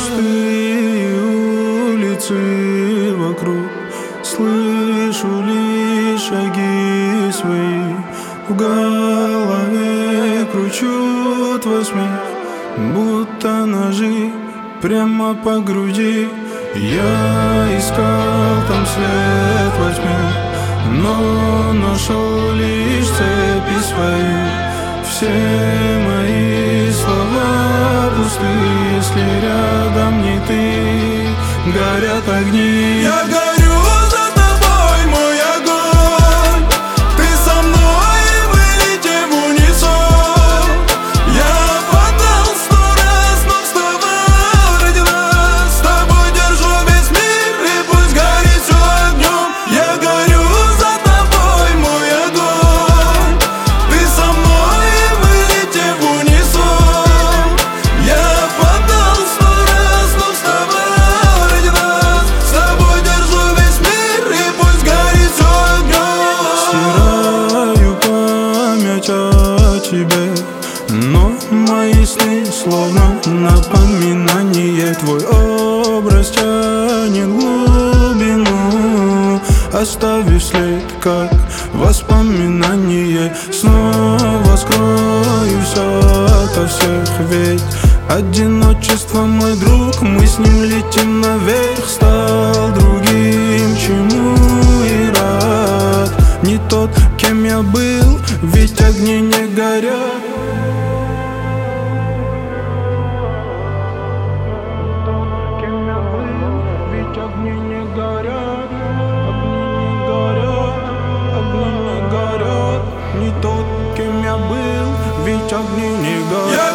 Пустые улицы вокруг, слышу лишь шаги свои. В голове кручу твой смех, будто ножи прямо по груди. Я искал там свет во тьме, но нашел лишь цепи свои. Все мои слова пусты, если рядом не ты. Горят огни. Я горю за тобой, мой огонь. Ты со мной, и мы летим в унисон. Я падал 100 раз, но вставал ради нас. С тобой держу весь мир, и пусть горит все огнем. Я горю за тобой, мой огонь. Ты со мной, и мы летим в унисон. Я падал 100 раз, но вставал ради нас. С тобой держу весь мир, и пусть горит все огнем. Стираю память о тебе, но мои сны словно напоминание. Твой образ тянет в глубину, оставив след, как воспоминание. Снова скрою все ото всех, ведь одиночество мой друг. Мы с ним летим наверх. Стал другим, чему и рад. Не тот, кем я был, ведь огни не горят. Огни не горят, огни не горят, огни не горят. Не тот, кем я был, ведь огни не горят.